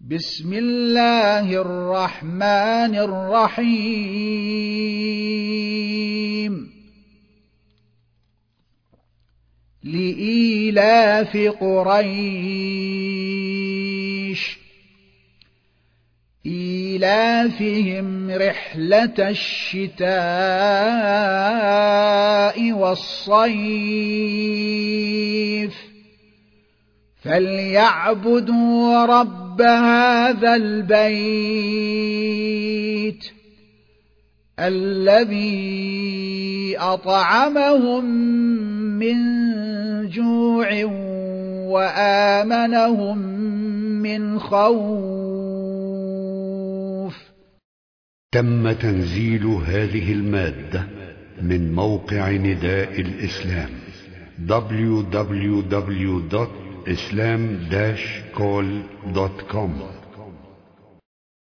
بسم الله الرحمن الرحيم لإيلاف قريش إيلافهم رحلة الشتاء والصيف فليعبدوا رب هذا البيت الذي أطعمهم من جوع وآمنهم من خوف. تم تنزيل هذه المادة من موقع نداء الإسلام www.islam-call.com